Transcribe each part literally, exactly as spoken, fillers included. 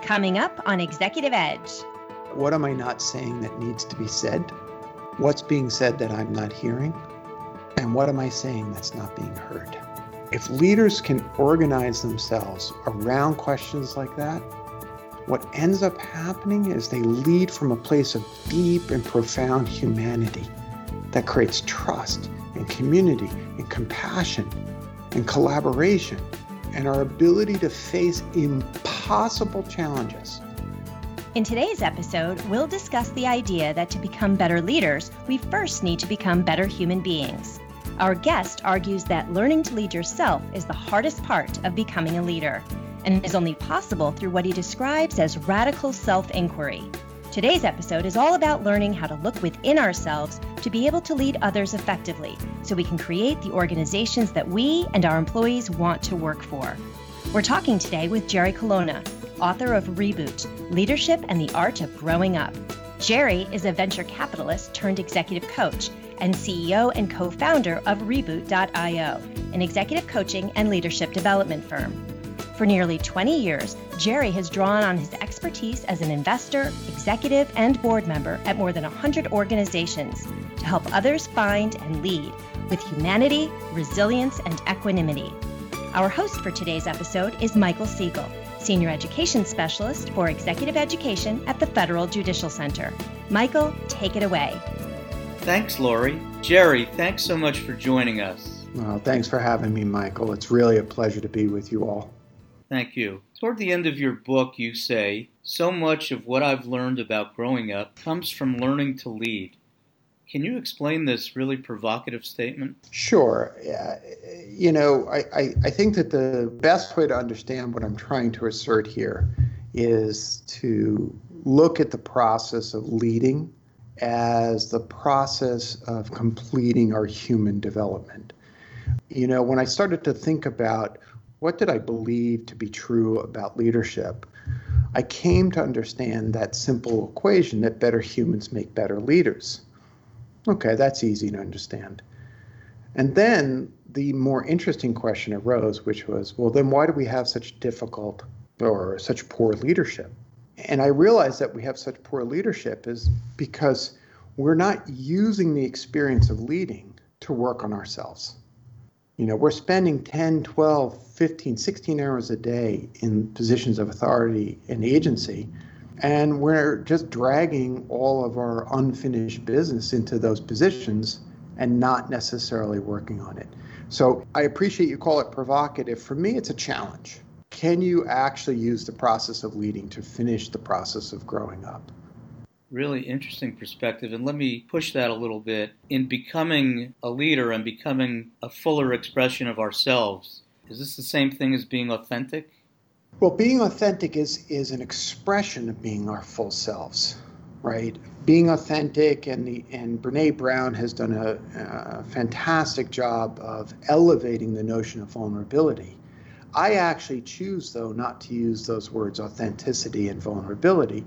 Coming up on Executive Edge. What am I not saying that needs to be said? What's being said that I'm not hearing? And what am I saying that's not being heard? If leaders can organize themselves around questions like that, what ends up happening is they lead from a place of deep and profound humanity that creates trust and community and compassion and collaboration and our ability to face impossible challenges. In today's episode, we'll discuss the idea that to become better leaders, we first need to become better human beings. Our guest argues that learning to lead yourself is the hardest part of becoming a leader, and is only possible through what he describes as radical self-inquiry. Today's episode is all about learning how to look within ourselves to be able to lead others effectively, so we can create the organizations that we and our employees want to work for. We're talking today with Jerry Colonna, author of Reboot, Leadership and the Art of Growing Up. Jerry is a venture capitalist turned executive coach and C E O and co-founder of Reboot dot io, an executive coaching and leadership development firm. For nearly twenty years, Jerry has drawn on his expertise as an investor, executive, and board member at more than one hundred organizations to help others find and lead with humanity, resilience, and equanimity. Our host for today's episode is Michael Siegel, Senior Education Specialist for Executive Education at the Federal Judicial Center. Michael, take it away. Thanks, Lori. Jerry, thanks so much for joining us. Well, thanks for having me, Michael. It's really a pleasure to be with you all. Thank you. Toward the end of your book, you say, so much of what I've learned about growing up comes from learning to lead. Can you explain this really provocative statement? Sure. Uh, you know, I, I, I think that the best way to understand what I'm trying to assert here is to look at the process of leading as the process of completing our human development. You know, when I started to think about what did I believe to be true about leadership, I came to understand that simple equation that better humans make better leaders. Okay, that's easy to understand. And then the more interesting question arose, which was, well, then why do we have such difficult or such poor leadership? And I realized that we have such poor leadership is because we're not using the experience of leading to work on ourselves. You know, we're spending ten, twelve, fifteen, sixteen hours a day in positions of authority and agency, and we're just dragging all of our unfinished business into those positions and not necessarily working on it. So I appreciate you call it provocative. For me, it's a challenge. Can you actually use the process of leading to finish the process of growing up? Really interesting perspective, and let me push that a little bit. In becoming a leader and becoming a fuller expression of ourselves, is this the same thing as being authentic? Well, being authentic is, is an expression of being our full selves, right? Being authentic, and the and Brene Brown has done a, a fantastic job of elevating the notion of vulnerability. I actually choose, though, not to use those words authenticity and vulnerability.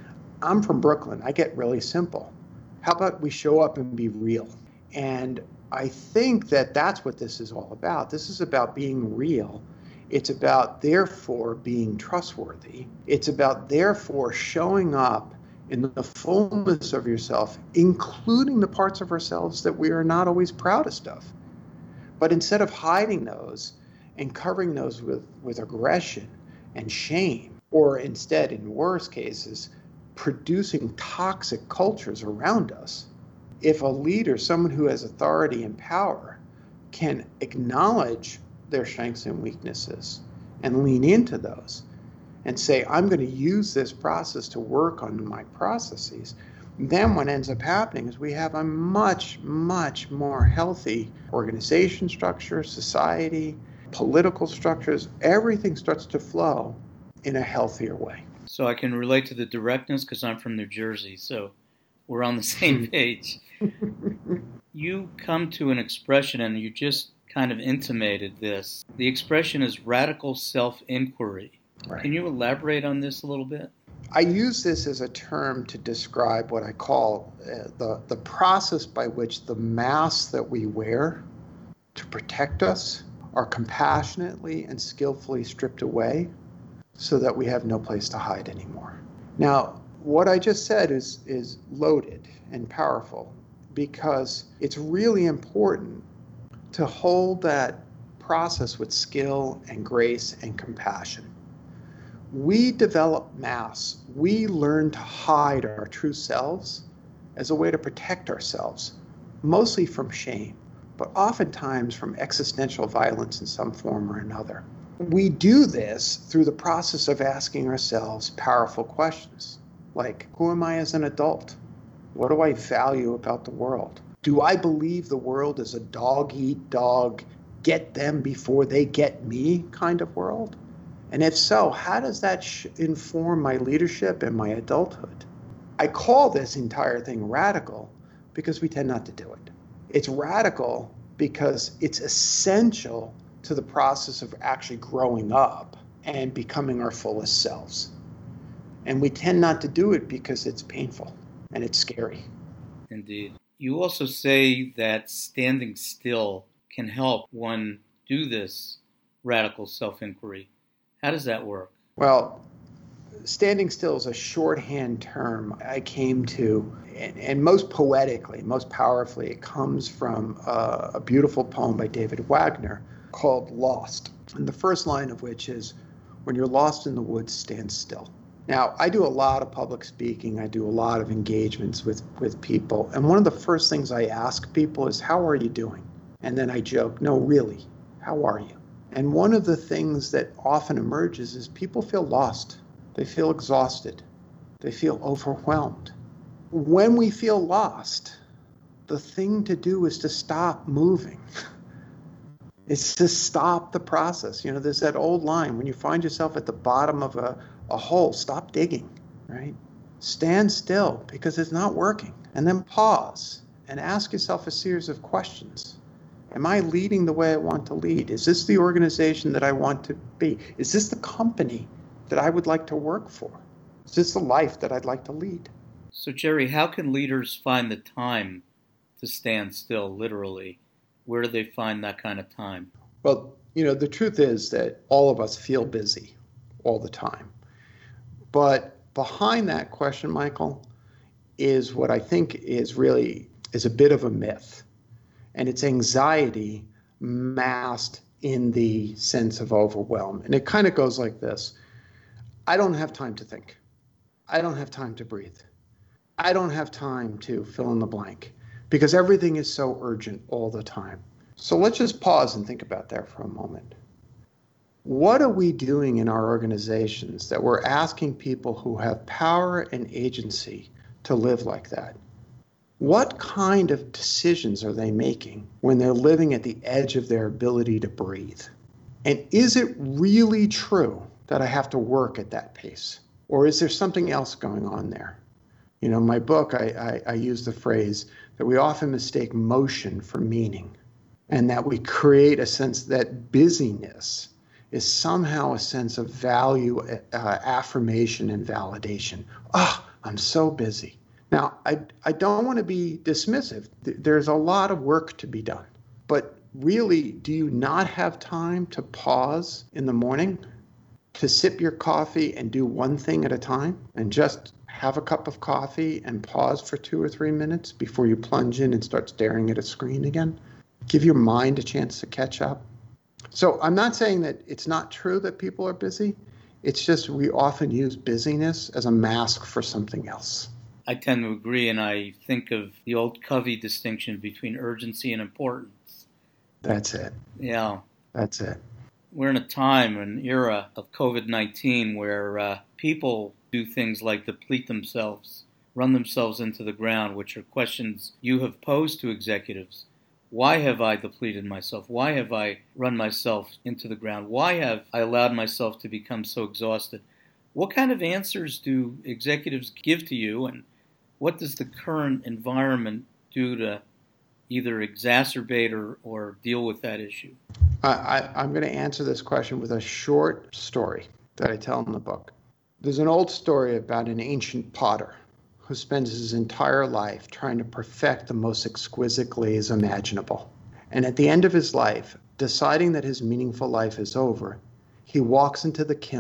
I'm from Brooklyn. I get really simple. How about we show up and be real? And I think that that's what this is all about. This is about being real. It's about, therefore, being trustworthy. It's about, therefore, showing up in the fullness of yourself, including the parts of ourselves that we are not always proudest of. But instead of hiding those and covering those with, with aggression and shame, or instead, in worse cases, producing toxic cultures around us, if a leader, someone who has authority and power, can acknowledge their strengths and weaknesses and lean into those and say, I'm going to use this process to work on my processes, then what ends up happening is we have a much, much more healthy organization structure, society, political structures. Everything starts to flow in a healthier way. So I can relate to the directness because I'm from New Jersey, so we're on the same page. You come to an expression, and you just kind of intimated this. The expression is radical self-inquiry. Right. Can you elaborate on this a little bit? I use this as a term to describe what I call uh, the, the process by which the masks that we wear to protect us are compassionately and skillfully stripped away so that we have no place to hide anymore. Now, what I just said is, is loaded and powerful because it's really important to hold that process with skill and grace and compassion. We develop masks. We learn to hide our true selves as a way to protect ourselves, mostly from shame, but oftentimes from existential violence in some form or another. We do this through the process of asking ourselves powerful questions, like, who am I as an adult? What do I value about the world? Do I believe the world is a dog-eat-dog, get them before they get me kind of world? And if so, how does that sh- inform my leadership and my adulthood? I call this entire thing radical because we tend not to do it. It's radical because it's essential to the process of actually growing up and becoming our fullest selves. And we tend not to do it because it's painful and it's scary. Indeed. You also say that standing still can help one do this radical self-inquiry. How does that work? Well, standing still is a shorthand term I came to, and, and most poetically, most powerfully, it comes from uh, a beautiful poem by David Wagner called Lost. And the first line of which is, when you're lost in the woods, stand still. Now, I do a lot of public speaking. I do a lot of engagements with, with people. And one of the first things I ask people is, how are you doing? And then I joke, no, really, how are you? And one of the things that often emerges is people feel lost. They feel exhausted. They feel overwhelmed. When we feel lost, the thing to do is to stop moving. It's to stop the process. You know, there's that old line, when you find yourself at the bottom of a, a hole, stop digging, right? Stand still because it's not working. And then pause and ask yourself a series of questions. Am I leading the way I want to lead? Is this the organization that I want to be? Is this the company that I would like to work for? Is this the life that I'd like to lead? So, Jerry, how can leaders find the time to stand still, literally? Where do they find that kind of time? Well, you know, the truth is that all of us feel busy all the time. But behind that question, Michael, is what I think is really is a bit of a myth. And it's anxiety masked in the sense of overwhelm. And it kind of goes like this. I don't have time to think. I don't have time to breathe. I don't have time to fill in the blank because everything is so urgent all the time. So let's just pause and think about that for a moment. What are we doing in our organizations that we're asking people who have power and agency to live like that? What kind of decisions are they making when they're living at the edge of their ability to breathe? And is it really true that I have to work at that pace? Or is there something else going on there? You know, in my book, I, I, I use the phrase that we often mistake motion for meaning, and that we create a sense that busyness is somehow a sense of value, uh, affirmation, and validation. Oh, I'm so busy. Now, I, I don't want to be dismissive. There's a lot of work to be done. But really, do you not have time to pause in the morning, to sip your coffee and do one thing at a time, and just have a cup of coffee and pause for two or three minutes before you plunge in and start staring at a screen again? Give your mind a chance to catch up. So I'm not saying that it's not true that people are busy. It's just we often use busyness as a mask for something else. I tend to agree, and I think of the old Covey distinction between urgency and importance. That's it. Yeah. That's it. We're in a time, an era of covid nineteen where uh, people do things like deplete themselves, run themselves into the ground, which are questions you have posed to executives. Why have I depleted myself? Why have I run myself into the ground? Why have I allowed myself to become so exhausted? What kind of answers do executives give to you, and what does the current environment do to either exacerbate or, or deal with that issue? I, I, I'm going to answer this question with a short story that I tell in the book. There's an old story about an ancient potter who spends his entire life trying to perfect the most exquisite glaze imaginable. And at the end of his life, deciding that his meaningful life is over, he walks into the kiln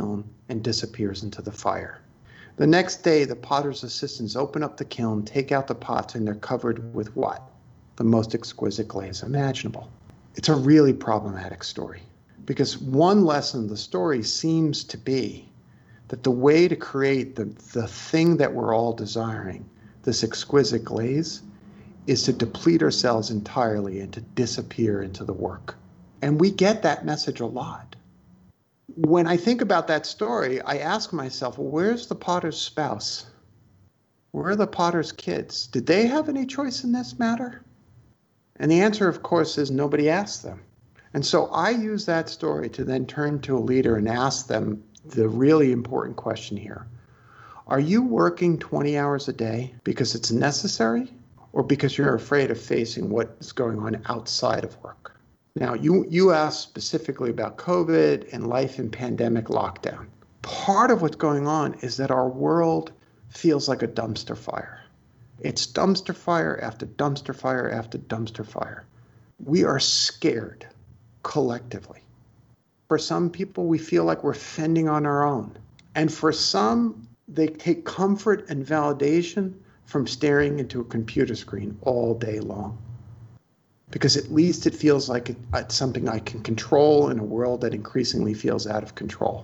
and disappears into the fire. The next day, the potter's assistants open up the kiln, take out the pots, and they're covered with what? The most exquisite glaze imaginable. It's a really problematic story, because one lesson of the story seems to be that the way to create the, the thing that we're all desiring, this exquisite glaze, is to deplete ourselves entirely and to disappear into the work. And we get that message a lot. When I think about that story, I ask myself, well, where's the potter's spouse? Where are the potter's kids? Did they have any choice in this matter? And the answer, of course, is nobody asked them. And so I use that story to then turn to a leader and ask them the really important question here. Are you working twenty hours a day because it's necessary, or because you're afraid of facing what is going on outside of work? Now, you, you asked specifically about COVID and life in pandemic lockdown. Part of what's going on is that our world feels like a dumpster fire. It's dumpster fire after dumpster fire after dumpster fire. We are scared collectively. For some people, we feel like we're fending on our own. And for some, they take comfort and validation from staring into a computer screen all day long. Because at least it feels like it's something I can control in a world that increasingly feels out of control.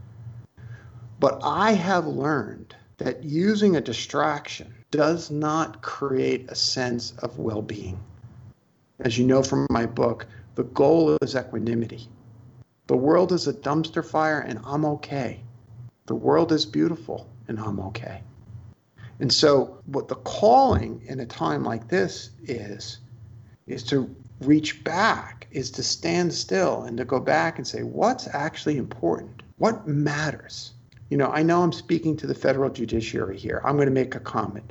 But I have learned that using a distraction does not create a sense of well-being. As you know from my book, the goal is equanimity. The world is a dumpster fire and I'm okay. The world is beautiful and I'm okay. And so what the calling in a time like this is, is to reach back, is to stand still and to go back and say, what's actually important? What matters? You know, I know I'm speaking to the federal judiciary here. I'm going to make a comment.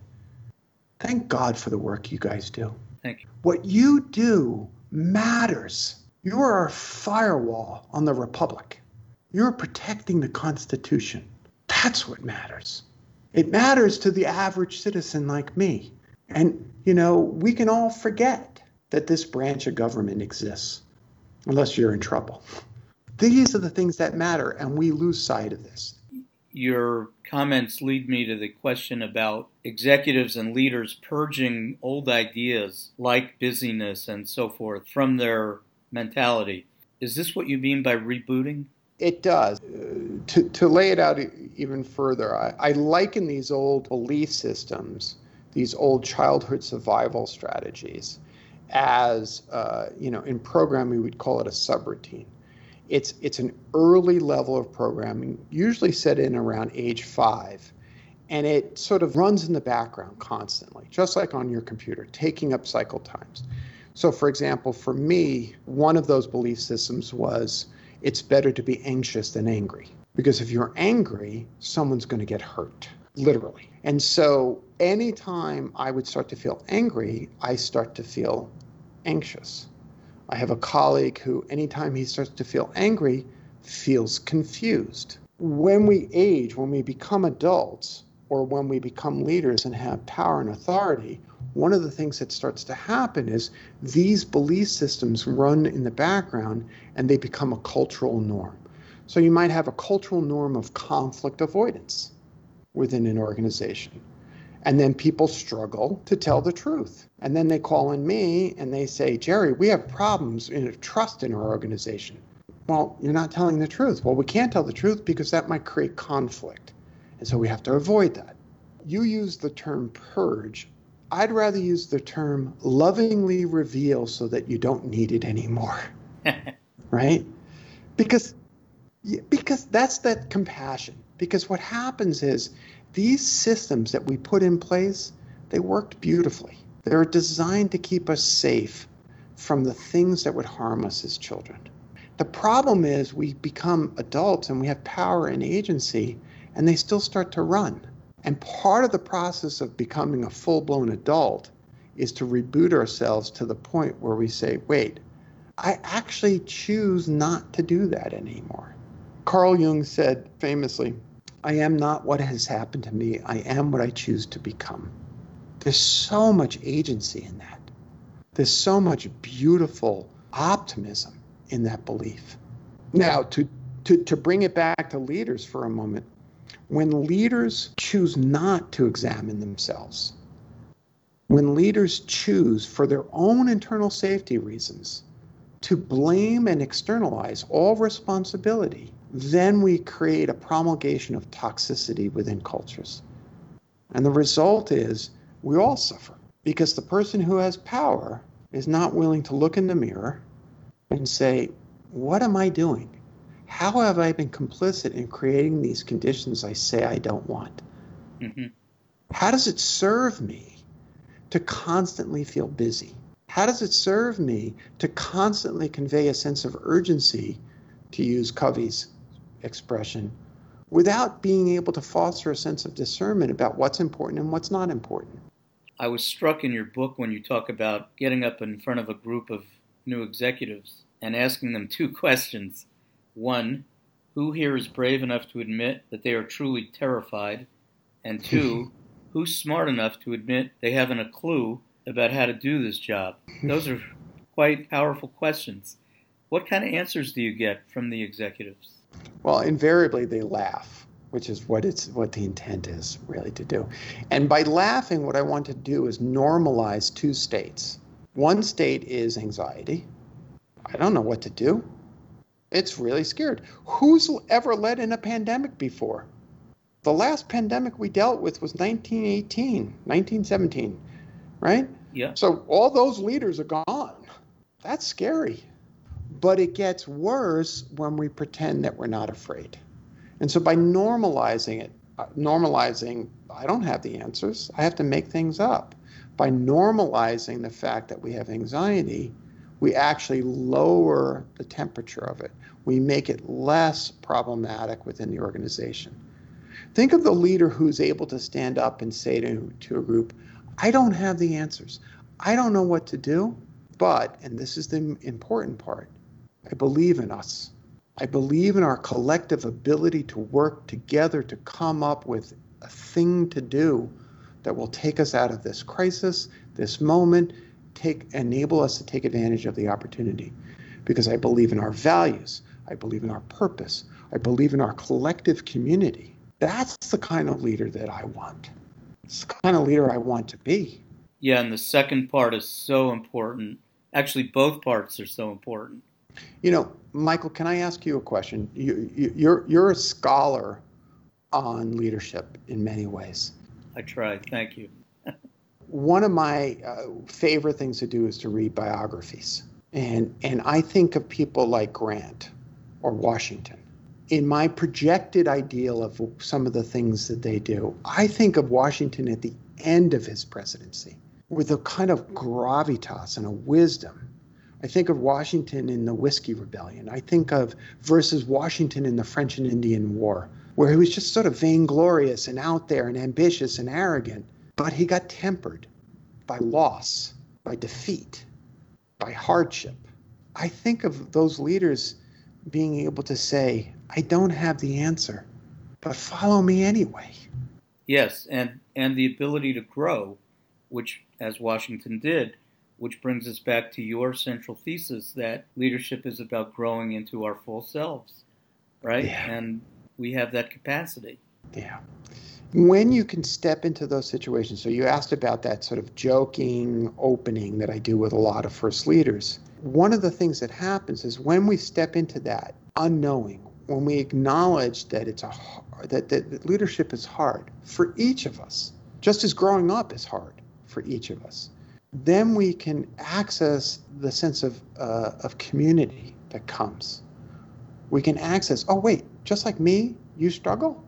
Thank God for the work you guys do. Thank you. What you do matters. You are a firewall on the Republic. You're protecting the Constitution. That's what matters. It matters to the average citizen like me. And, you know, we can all forget that this branch of government exists, unless you're in trouble. These are the things that matter, and we lose sight of this. Your comments lead me to the question about executives and leaders purging old ideas like busyness and so forth from their mentality. Is this what you mean by rebooting? It does. Uh, to, to lay it out even further, I, I liken these old belief systems, these old childhood survival strategies, as, uh, you know, in programming, we'd call it a subroutine. It's, it's an early level of programming, usually set in around age five, and it sort of runs in the background constantly, just like on your computer, taking up cycle times. So, for example, for me, one of those belief systems was it's better to be anxious than angry, because if you're angry, someone's going to get hurt, literally. And so anytime I would start to feel angry, I start to feel anxious. I have a colleague who, anytime he starts to feel angry, feels confused. When we age, when we become adults, or when we become leaders and have power and authority, one of the things that starts to happen is these belief systems run in the background and they become a cultural norm. So you might have a cultural norm of conflict avoidance within an organization. And then people struggle to tell the truth. And then they call in me and they say, Jerry, we have problems in trust in our organization. Well, you're not telling the truth. Well, we can't tell the truth because that might create conflict. And so we have to avoid that. You use the term purge. I'd rather use the term lovingly reveal so that you don't need it anymore. Right? Because, because that's that compassion. Because what happens is these systems that we put in place, they worked beautifully. They're designed to keep us safe from the things that would harm us as children. The problem is we become adults and we have power and agency, and they still start to run. And part of the process of becoming a full-blown adult is to reboot ourselves to the point where we say, wait, I actually choose not to do that anymore. Carl Jung said famously, I am not what has happened to me, I am what I choose to become. There's so much agency in that. There's so much beautiful optimism in that belief. Now, to To, to bring it back to leaders for a moment, when leaders choose not to examine themselves, when leaders choose for their own internal safety reasons to blame and externalize all responsibility, then we create a promulgation of toxicity within cultures. And the result is we all suffer because the person who has power is not willing to look in the mirror and say, what am I doing? How have I been complicit in creating these conditions I say I don't want? Mm-hmm. How does it serve me to constantly feel busy? How does it serve me to constantly convey a sense of urgency, to use Covey's expression, without being able to foster a sense of discernment about what's important and what's not important? I was struck in your book when you talk about getting up in front of a group of new executives and asking them two questions. One, who here is brave enough to admit that they are truly terrified? And two, who's smart enough to admit they haven't a clue about how to do this job? Those are quite powerful questions. What kind of answers do you get from the executives? Well, invariably they laugh, which is what it's what the intent is really to do. And by laughing, what I want to do is normalize two states. One state is anxiety. I don't know what to do. It's really scared. Who's ever led in a pandemic before? The last pandemic we dealt with was nineteen eighteen, nineteen seventeen, right? Yeah. So all those leaders are gone. That's scary. But it gets worse when we pretend that we're not afraid. And so by normalizing it, uh, normalizing, I don't have the answers. I have to make things up. By normalizing the fact that we have anxiety, we actually lower the temperature of it. We make it less problematic within the organization. Think of the leader who's able to stand up and say to, to a group, I don't have the answers. I don't know what to do, but, and this is the important part, I believe in us. I believe in our collective ability to work together to come up with a thing to do that will take us out of this crisis, this moment, take enable us to take advantage of the opportunity. Because I believe in our values. I believe in our purpose. I believe in our collective community. That's the kind of leader that I want. It's the kind of leader I want to be. Yeah, and the second part is so important. Actually, both parts are so important. You know, Michael, can I ask you a question? You, you, you're you're a scholar on leadership in many ways. I tried. Thank you. One of my uh, favorite things to do is to read biographies. And, and I think of people like Grant or Washington. In my projected ideal of some of the things that they do, I think of Washington at the end of his presidency with a kind of gravitas and a wisdom. I think of Washington in the Whiskey Rebellion. I think of versus Washington in the French and Indian War, where he was just sort of vainglorious and out there and ambitious and arrogant. But he got tempered by loss, by defeat, by hardship. I think of those leaders being able to say, I don't have the answer, but follow me anyway. Yes, and, and the ability to grow, which, as Washington did, which brings us back to your central thesis that leadership is about growing into our full selves, right? Yeah. And we have that capacity. Yeah. When you can step into those situations, so you asked about that sort of joking opening that I do with a lot of first leaders. One of the things that happens is when we step into that unknowing, when we acknowledge that it's a that, that, that leadership is hard for each of us, just as growing up is hard for each of us, then we can access the sense of uh, of community that comes. We can access, oh wait, just like me, you struggle?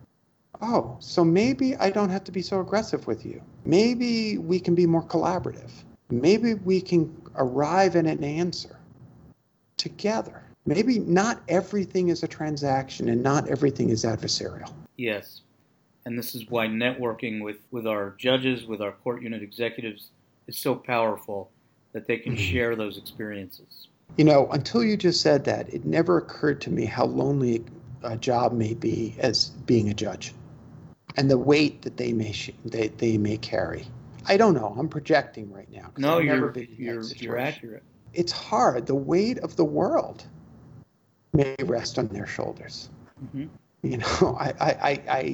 Oh, so maybe I don't have to be so aggressive with you. Maybe we can be more collaborative. Maybe we can arrive at an answer together. Maybe not everything is a transaction and not everything is adversarial. Yes. And this is why networking with, with our judges, with our court unit executives is so powerful that they can mm-hmm. share those experiences. You know, until you just said that, it never occurred to me how lonely a job may be as being a judge and the weight that they may sh- they, they may carry. I don't know. I'm projecting right now. No, you're, you're, you're accurate. It's hard. The weight of the world. may rest on their shoulders. Mm-hmm. You know, I, I, I, I,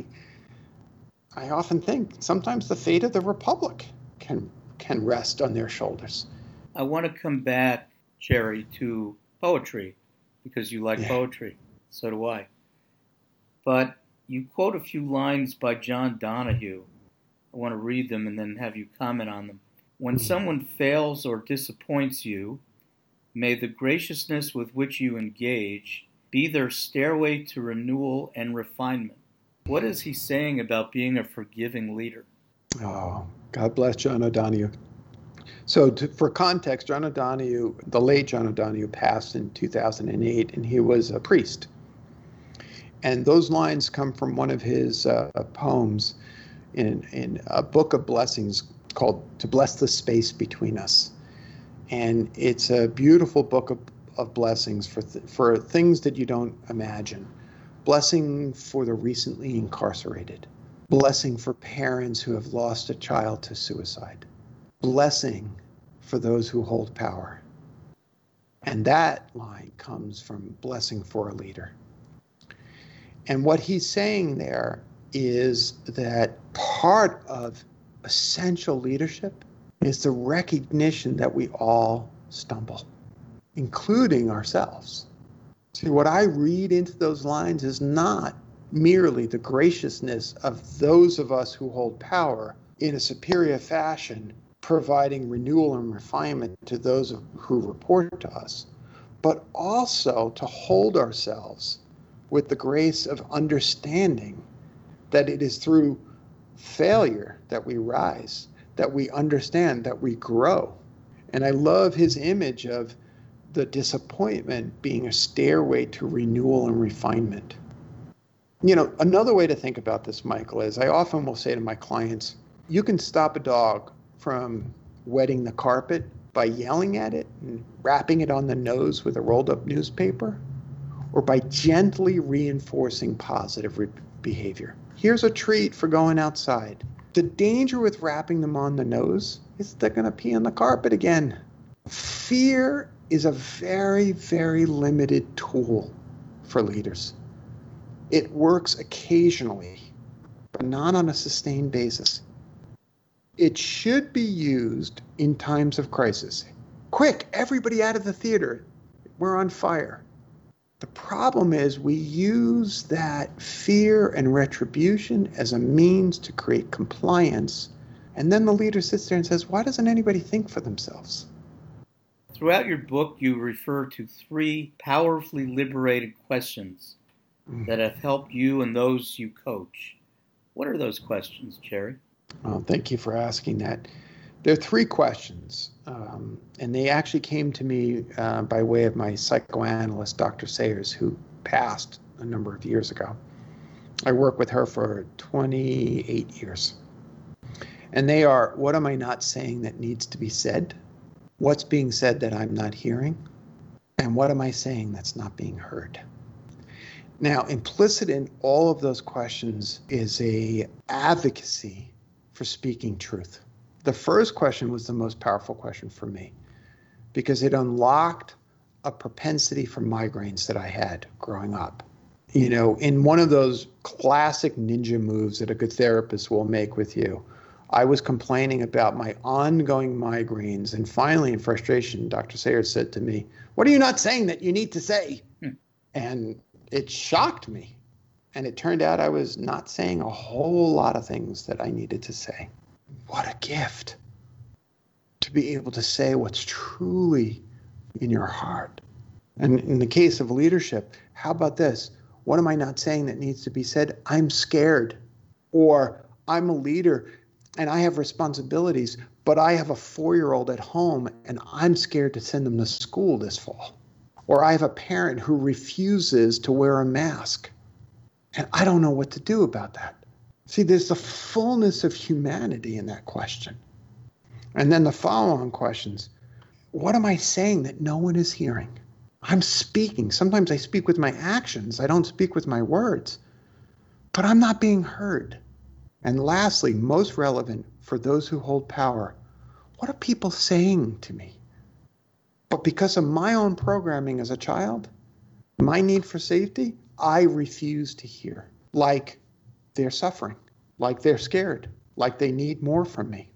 I often think sometimes the fate of the republic can can rest on their shoulders. I want to come back, Jerry, to poetry, because you like Yeah. poetry. So do I. But you quote a few lines by John Donahue. I want to read them and then have you comment on them. When someone fails or disappoints you, may the graciousness with which you engage be their stairway to renewal and refinement. What is he saying about being a forgiving leader? Oh, God bless John O'Donohue. So to, for context, John O'Donohue, the late John O'Donohue, passed in two thousand eight, and he was a priest. And those lines come from one of his uh, poems in, in a book of blessings called To Bless the Space Between Us. And it's a beautiful book of, of blessings for, th- for things that you don't imagine. Blessing for the recently incarcerated. Blessing for parents who have lost a child to suicide. Blessing for those who hold power. And that line comes from blessing for a leader. And what he's saying there is that part of essential leadership is the recognition that we all stumble, including ourselves. See, what I read into those lines is not merely the graciousness of those of us who hold power in a superior fashion, providing renewal and refinement to those who report to us, but also to hold ourselves with the grace of understanding that it is through failure that we rise, that we understand, that we grow. And I love his image of the disappointment being a stairway to renewal and refinement. You know, another way to think about this, Michael, is I often will say to my clients, you can stop a dog from wetting the carpet by yelling at it and rapping it on the nose with a rolled up newspaper, or by gently reinforcing positive re- behavior. Here's a treat for going outside. The danger with rapping them on the nose is they're going to pee on the carpet again. Fear is a very, very limited tool for leaders. It works occasionally, but not on a sustained basis. It should be used in times of crisis. Quick, everybody out of the theater. We're on fire. The problem is we use that fear and retribution as a means to create compliance. And then the leader sits there and says, why doesn't anybody think for themselves? Throughout your book, you refer to three powerfully liberated questions that have helped you and those you coach. What are those questions, Jerry? Well, thank you for asking that. There are three questions, um, and they actually came to me uh, by way of my psychoanalyst, Doctor Sayers, who passed a number of years ago. I worked with her for twenty-eight years. And they are, what am I not saying that needs to be said? What's being said that I'm not hearing? And what am I saying that's not being heard? Now, implicit in all of those questions is a advocacy for speaking truth. The first question was the most powerful question for me because it unlocked a propensity for migraines that I had growing up. You know, in one of those classic ninja moves that a good therapist will make with you, I was complaining about my ongoing migraines. And finally, in frustration, Doctor Sayers said to me, what are you not saying that you need to say? Hmm. And it shocked me. And it turned out I was not saying a whole lot of things that I needed to say. What a gift to be able to say what's truly in your heart. And in the case of leadership, how about this? What am I not saying that needs to be said? I'm scared. Or I'm a leader and I have responsibilities, but I have a four-year-old at home and I'm scared to send them to school this fall. Or I have a parent who refuses to wear a mask and I don't know what to do about that. See, there's the fullness of humanity in that question. And then the follow-on questions, what am I saying that no one is hearing? I'm speaking. Sometimes I speak with my actions. I don't speak with my words. But I'm not being heard. And lastly, most relevant for those who hold power, what are people saying to me? But because of my own programming as a child, My need for safety, I refuse to hear. Like they're suffering, like they're scared, like they need more from me.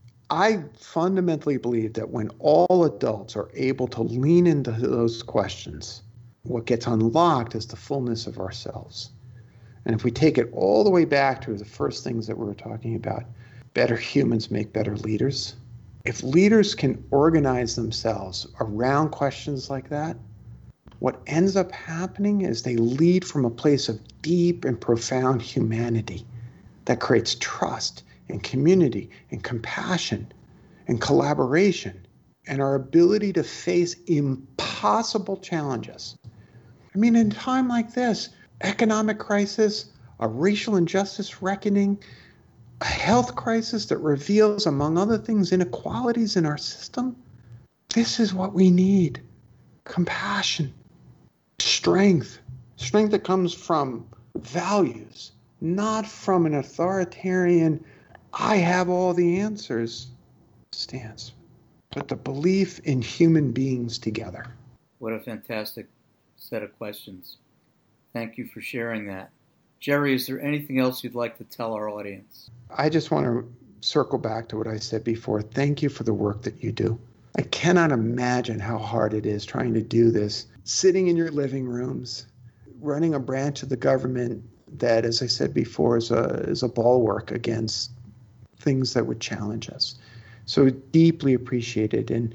I fundamentally believe that when all adults are able to lean into those questions, what gets unlocked is the fullness of ourselves. And if we take it all the way back to the first things that we were talking about, better humans make better leaders. If leaders can organize themselves around questions like that, what ends up happening is they lead from a place of deep and profound humanity that creates trust and community and compassion and collaboration and our ability to face impossible challenges. I mean, in a time like this, economic crisis, a racial injustice reckoning, a health crisis that reveals, among other things, inequalities in our system, this is what we need. Compassion, strength, strength that comes from values, not from an authoritarian, I have all the answers stance, but the belief in human beings together. What a fantastic set of questions. Thank you for sharing that. Jerry, is there anything else you'd like to tell our audience? I just want to circle back to what I said before. Thank you for the work that you do. I cannot imagine how hard it is trying to do this, sitting in your living rooms, running a branch of the government that, as I said before, is a, is a bulwark against things that would challenge us. So deeply appreciated. And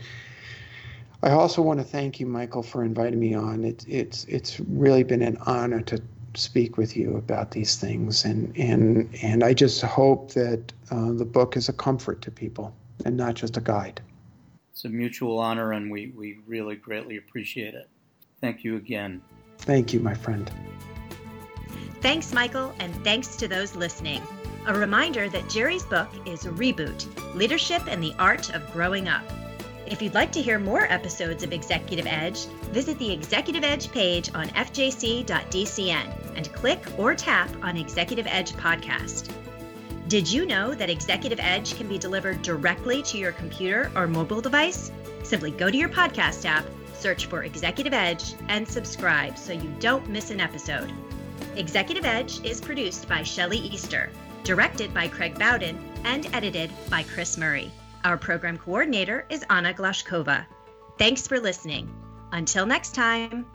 I also want to thank you, Michael, for inviting me on. It, it's it's really been an honor to speak with you about these things. And, and, and I just hope that uh, the book is a comfort to people and not just a guide. It's a mutual honor, and we, we really greatly appreciate it. Thank you again. Thank you, my friend. Thanks, Michael, and thanks to those listening. A reminder that Jerry's book is Reboot, Leadership and the Art of Growing Up. If you'd like to hear more episodes of Executive Edge, visit the Executive Edge page on f j c dot d c n and click or tap on Executive Edge Podcast. Did you know that Executive Edge can be delivered directly to your computer or mobile device? Simply go to your podcast app, search for Executive Edge, and subscribe so you don't miss an episode. Executive Edge is produced by Shelley Easter, directed by Craig Bowden, and edited by Chris Murray. Our program coordinator is Anna Glashkova. Thanks for listening. Until next time.